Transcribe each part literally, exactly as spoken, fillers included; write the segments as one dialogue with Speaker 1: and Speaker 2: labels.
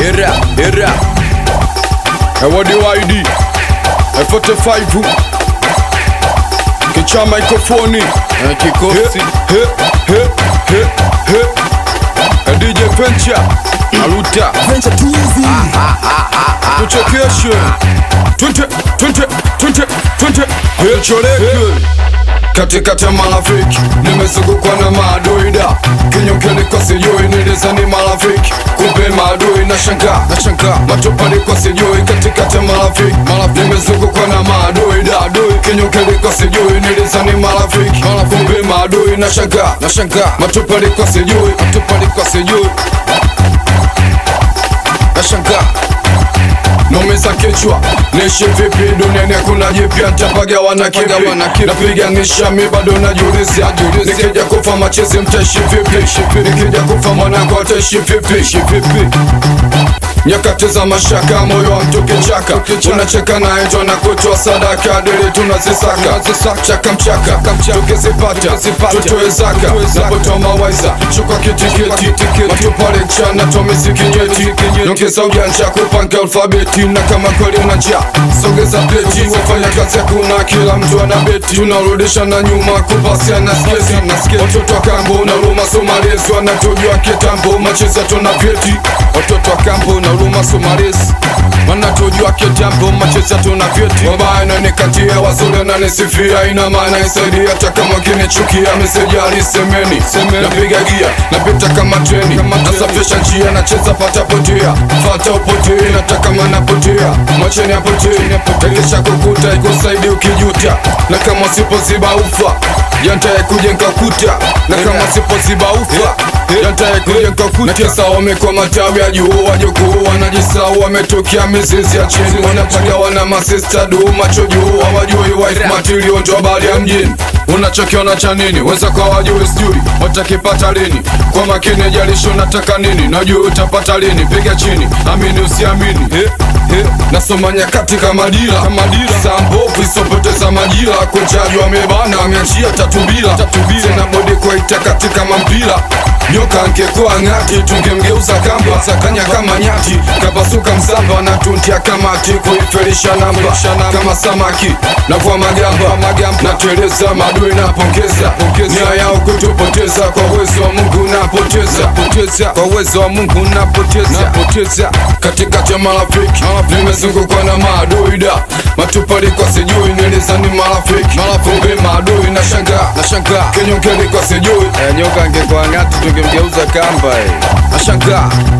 Speaker 1: era, era.
Speaker 2: What do I do? F forty-five Kicha microphone
Speaker 1: Kikosi
Speaker 2: He, he, he, he, he D J Venture Aluta
Speaker 3: Venture too easy.
Speaker 2: Tuchekeshe Twente, twente, twente, twente He choleke Katikati marafiki nimezungukwa na maadui, kinyonge kwa sijui nilisa ni marafiki, kumbe maadui na shanga na shanga matopali kwa sijui. Katikati marafiki marafiki nimezungukwa na maadui, adui kinyonge kwa sijui nilisa ni marafiki, kumbe maadui na shanga na shanga matopali kwa sijui, matopali kwa sijui na shanga. Nomeza kichwa, nishi vipi duniani kuna jipya, nitapaga wana kipi, napiganisha mi bado najiuliza, nikija kufa machezi mtaishi vipi, nikija kufa mwanangu ataishi vipi. Nyakati za mashaka moyo wa mtu kichaka, unacheka na ejo na kutoa sadaka, dili tunazisaka, chaka mchaka, tukizipata, tutoe zaka, napotoa mawaiza, chukwa kitiketi, matupale chana, tomisi kinyeti, nyongeza ujanja kupanga alfabeti, na kama kweli unajia, sogeza pleti, wafanya kazi kuna kila mtu anabeti, tunarudisha na nyuma kupasia na skezi, watoto wa kambo na luma somalezi, wanatujua kitambo, macheza tuna vyeti, watoto wa kambo na luma somalezi, wanatujua kitambo, macheza tuna vyeti, wabaya na nikatia, wazuri na nisifia, ina maana isaidia, hata kama kinichukia, meseji alisemeni, napiga gia, napita kama treni, nasafisha njia, nacheza pata potea, fata upotee, nataka mana potea, mwacheni apotea, tekesha kukuta, ikusaidi ukijuta, na kama sipo ziba ufa, yantaye kujenga kuta, na kama sipo ziba ufa, yantaye kujenga kuta. Na kesa wamekwa matawi ya juu, wajukuu wanajisau, wametokea mizizi ya chini, wanapaga wana masista duu, macho juu, hawajui wife material ndo habari ya mjini. Unachokiona cha nini, weza kwa wajui sijui, watakipata lini, kwa makini jalisho nataka nini, najui utapata lini, piga chini, amini usiamini. He, he, nasoma nyakati kama dira, sambovu isopoteza majira, kuchaji wamebana, wameachia tatubila, tena bodi kwa itakati kama mpira, nyoka angekuwa ngati, tungemgeuza kamba, sakanya kama nyati, kapasuka msamba, na tuntia kama ati, kuifelisha namba, kama samaki, na kwa magamba, na tueleza madui na pongeza, nia yao kutupoteza, kwa uwezo wa Mungu napoteza, kwa uwezo wa Mungu napoteza, katikati ya marafiki, nimezungukwa na maadui, matupali kwa sijui, niliza ni marafiki, kumbe maadui na shanga, na shanga, kinyonge kwa sijui,
Speaker 1: eh, nyoka angekuwa ngati tungemgeuza kamba eh.
Speaker 2: na shanga.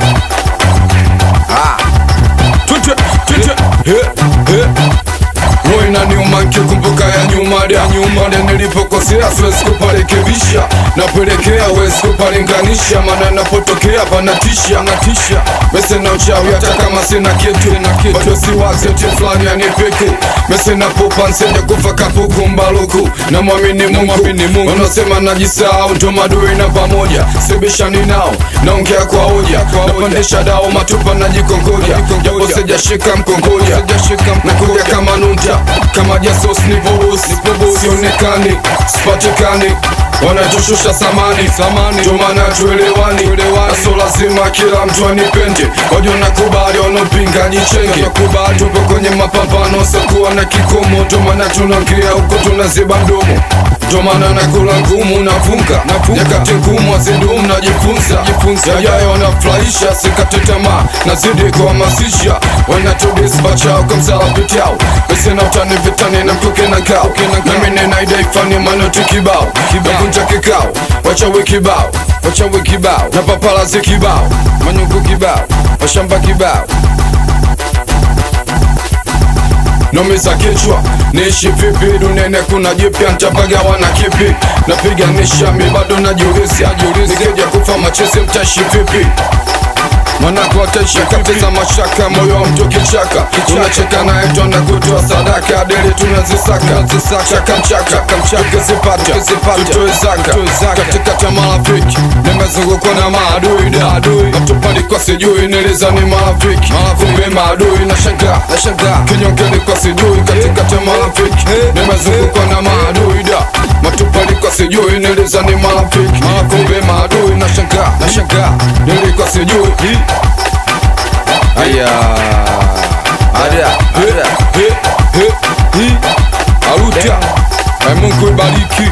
Speaker 1: Ah,
Speaker 2: Tute, tute, he, he Roy na nyuma nkikumbuka ya nyuma ya nyuma de nilipokosea, siwezi kuparekebisha, napelekea wezi kupalinganisha, maana napotokea panatisha, natisha mese na uchawi, hata kama sina kitu, bado siwaze mti flani ya nipiku, mese na popa nseja kufa kapuku mbaluku, na mwamini Mungu, wanasema najisahau, ndo madui na pamoja, sibishani nao, naongea kwa hoja, napandisha dao matupa na jikongoja, japo seja shika mkongoja, nakuja kama nunta, kama jasos nipo bosi, sionekani, sipatikani, wanatushusha samani, tumana tuelewani, aso lazima kila mtu anipende, wajo na kubali, wanopinga jichenge, tupo kwenye mapambano, sokuwa na kikomo, tumana tunongea huko tunaziba mdomo, tumana nakula ngumu, nafunga, nyakati ngumu azidumu, najifunza, yajayo wanafurahisha, sikate tamaa, nazidi kuhamasisha, wanatudispacha kwa msala pitao, pese na utani vitani na mkuke na kao, nami nena idai fani manoti kibao, nakunja kikao, wachawe kibao, wachawe kibao, na papalazi kibao, manyuku kibao, washamba kibao. Nomeza kichwa, niishi vipi duniani kuna jipya, nitapaga wana kipi, napiganisha mi bado najiuliza, nikija kufa machezi mtaishi vipi, mwanako ataishi katika mashaka, moyo wa mtu kichaka, unacheka na eto na kutoa sadaka, dili tunazisaka, chaka mchaka, tukizipata, tutoe zaka, katikati ya marafiki, nimezungukwa na maadui, matupali kwa sijui, niliza ni marafiki, kumbe maadui na shanga, kinyonge kwa sijui, katikati ya marafiki, nimezungukwa na maadui, matupali kwa sijui, niliza ni marafiki, kumbe maadui na shanga, nili kwa sijui.
Speaker 1: Aya Ada Ada
Speaker 2: He, he, he. Aluta Ay, Mungu ibariki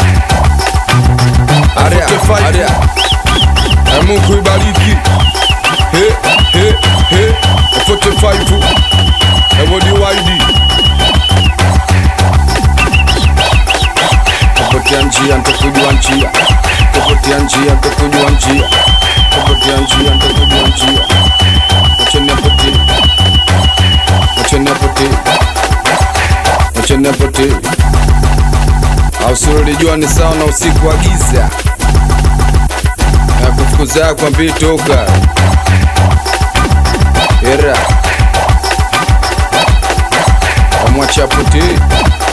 Speaker 1: Ada Ada
Speaker 2: Ay, Mungu ibariki He, he, he arobaini Ewodi waidi
Speaker 1: Kupotea njia nitakujua njia Kupotea njia nitakujua njia Kupotea njia nitakujua njia Wacha nipote Wacha nipote Wacha nipote Au suri jua ni sawa na usiku wa giza Ya kufukuza kwa mbii toka Era Wamwacha pote